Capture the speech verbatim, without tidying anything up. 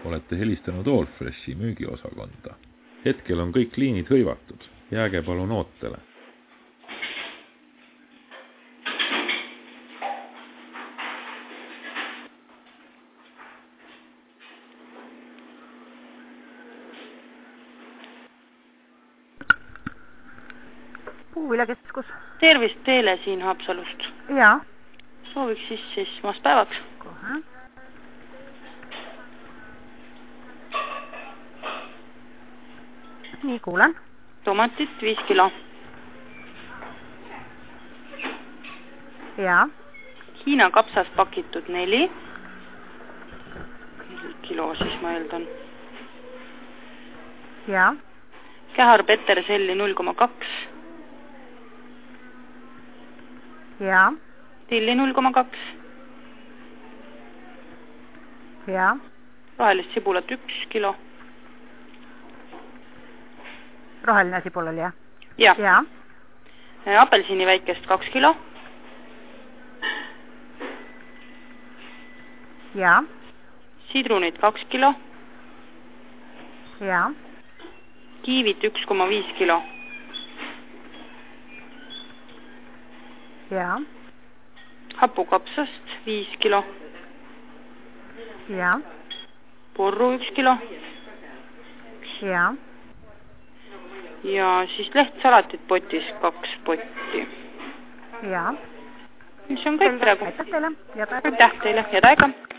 olete helistanud Allfreshi müügiosakonda. Hetkel on kõik liinid hõivatud. Jääge palun ootele. Puuviljakeskus. Tervist teile siin Haapsalust. Jaa. Sooviks siis siis maaspäevaks. Kohe. Nii, kuulen. Tomatit viis kilo. Jaa. Hiina kapsas pakitud neli. Kilo siis ma eeldan. Jaa. Kähar Peterselli null koma kaks. Jaa. Tilli null koma kaks. Jaa. Rohelist sibulat üks kilo. Roheline sibul oli, jah? Jah. Jaa. Apelsini väikest kaks kilo. Jaa. Sidrunid kaks kilo. Jaa. Kiivit üks koma viis kilo. Jaa. Hapukapsast viis kilo. Jaa. Porru üks kilo. Jaa. Ja siis lehtsalatit potis kaks potti. Jaa. Mis on kõik praegu? Aitäh teile. Aitäh teile. Head aega.